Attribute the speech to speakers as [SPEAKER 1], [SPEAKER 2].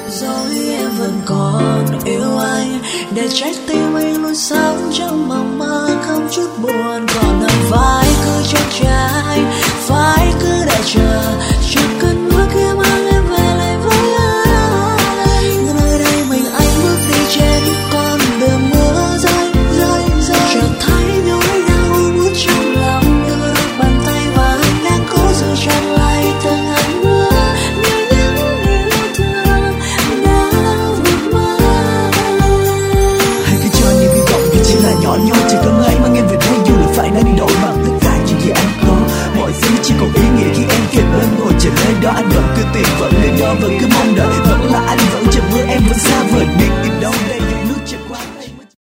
[SPEAKER 1] Dẫu em vẫn còn yêu anh, để trái tim anh luôn sống trong mộng mơ không chút buồn. Còn phải cứ trốn tránh, phải cứ đợi chờ, chưa cơn